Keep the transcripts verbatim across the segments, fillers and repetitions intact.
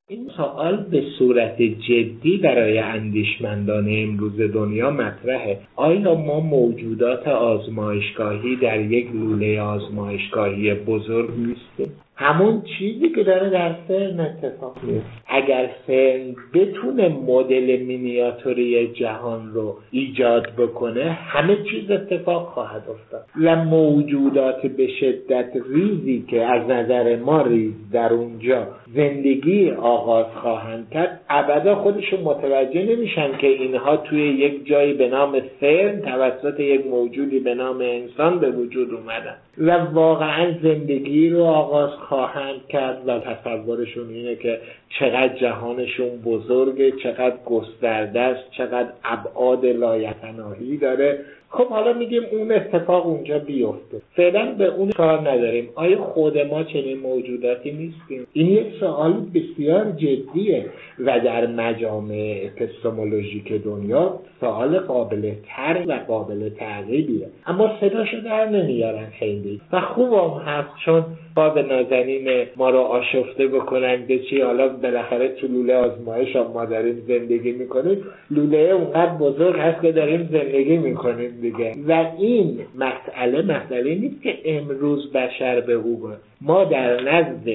این سوال به صورت جدی برای اندیشمندان امروز دنیا مطرحه. آیا ما موجودات آزمایشگاهی در یک لوله آزمایشگاهی بزرگ نیستیم؟ همون چیزی که داره در فرن اتفاق میفته. اگر فرن بتونه مدل مینیاتوری جهان رو ایجاد بکنه، همه چیز اتفاق خواهد افتاد و موجودات به شدت ریزی که از نظر ما ریز در اونجا زندگی آغاز خواهند کرد، ابدا خودشون متوجه نمیشن که اینها توی یک جایی به نام فرن توسط یک موجودی به نام انسان به وجود اومدن و واقعا زندگی رو آغاز خواهند کرد و تصورشون اینه که چقدر جهانشون بزرگه، چقدر گسترده است، چقدر ابعاد لایتناهی داره. خب حالا میگیم اون اتفاق اونجا بیفته، فعلا به اون کار نداریم. آیا خود ما چنین موجوداتی نیستیم؟ این یک سوال بسیار جدیه و در مجامع اپیستمولوژیک دنیا سوال قابل طرح و قابل تعقیبیه، اما صداشو در نمیارن خیلی و خوب هم هست، چون با به نازنین ما رو آشفته بکنن به چی. حالا بالاخره تو لوله آزمایش هم ما داریم زندگی میکنیم، لوله اونقدر بزرگ هست که داریم زندگی میکنیم دیگه و این مسئله مسئله نیست که امروز بشر به او گفت. ما در نزد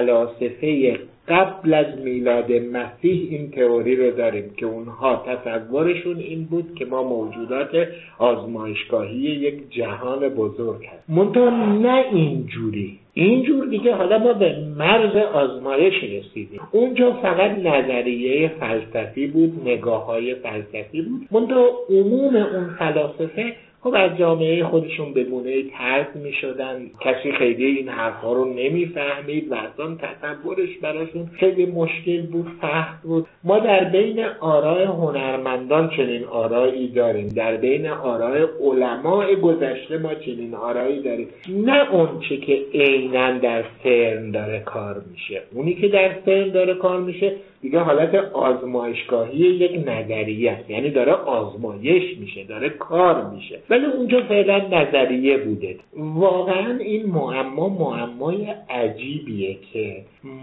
فلاسفه قبل از میلاد مسیح این تئوری رو داریم که اونها تصورشون این بود که ما موجودات آزمایشگاهی یک جهان بزرگ هست، منتها نه اینجوری. اینجور دیگه حالا ما به مرز آزمایش رسیدیم. اونجا فقط نظریه فلسفی بود، نگاه‌های فلسفی بود، منتها عموم اون فلاسفه خب از جامعه خودشون به گونه‌ای طرد می‌شدن، کسی خیلی این حرفا رو نمی‌فهمید و اصلا تصورش براشون خیلی مشکل بود، سخت بود. ما در بین آراء هنرمندان چنین آرایی داریم، در بین آراء علماء گذشته ما چنین آرایی داریم، نه اون چه که عیناً در فرن داره کار میشه. اونی که در فرن داره کار میشه دیگه حالت آزمایشگاهی یک نظریه است، یعنی داره آزمایش میشه، داره کار میشه، ولی اونجا فعلا نظریه بوده. واقعا این معما معمای عجیبیه که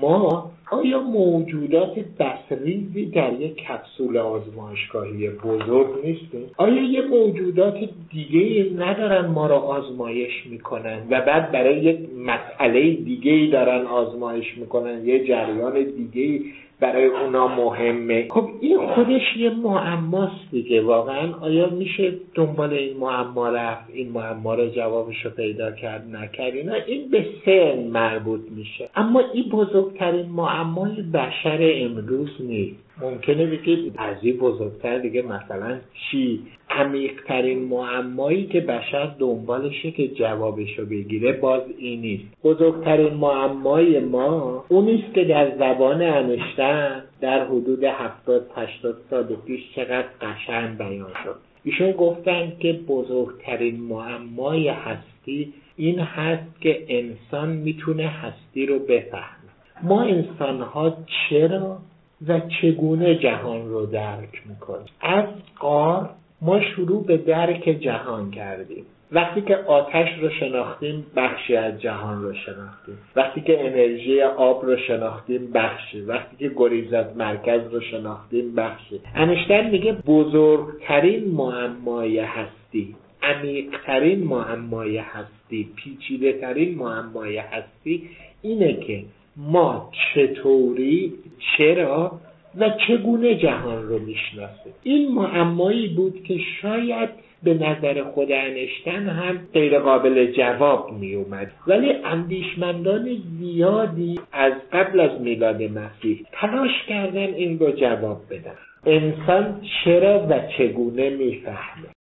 ما آیا موجودات بسریزی در یک کپسول آزمایشگاهی بزرگ نیستیم؟ آیا یه موجودات دیگه ندارن ما را آزمایش میکنن و بعد برای یک مسئله دیگه دارن آزمایش میکنن، یه جریان دیگه برای اونا مهمه؟ خب این خودش یه معماست دیگه. واقعا آیا میشه دنبال این معما رفت، این معما رو جوابش رو پیدا کرد نکرد؟ اینا این به سن مربوط میشه، اما این بزرگترین معمای بشر امروز نیست. ممکنه بگید از این بزرگتر دیگه مثلا چی؟ عمیق‌ترین معمایی که بشر دنبالشه که جوابشو بگیره باز این نیست. بزرگترین معمای ما اونیست که در زبان انشتین در حدود هفتاد هشتاد سال پیش چقدر قشنگ بیان شد. ایشون گفتن که بزرگترین معمای هستی این هست که انسان میتونه هستی رو بفهمه. ما انسان‌ها چرا و چگونه جهان رو درک میکنیم؟ از غار ما شروع به درک جهان کردیم. وقتی که آتش رو شناختیم بخشی از جهان رو شناختیم. وقتی که انرژی آب رو شناختیم بخشی. وقتی که گریز از مرکز رو شناختیم بخشی. انشتین میگه بزرگترین معمای هستی، عمیق‌ترین معمای هستی، پیچیده ترین معمای هستی اینه که ما چطوری، چرا و چگونه جهان رو میشناسیم. این معمایی بود که شاید به نظر خود انشتین هم غیر قابل جواب می اومد، ولی اندیشمندان زیادی از قبل از میلاد مسیح تلاش کردن این رو جواب بدن. انسان چرا و چگونه میفهمه؟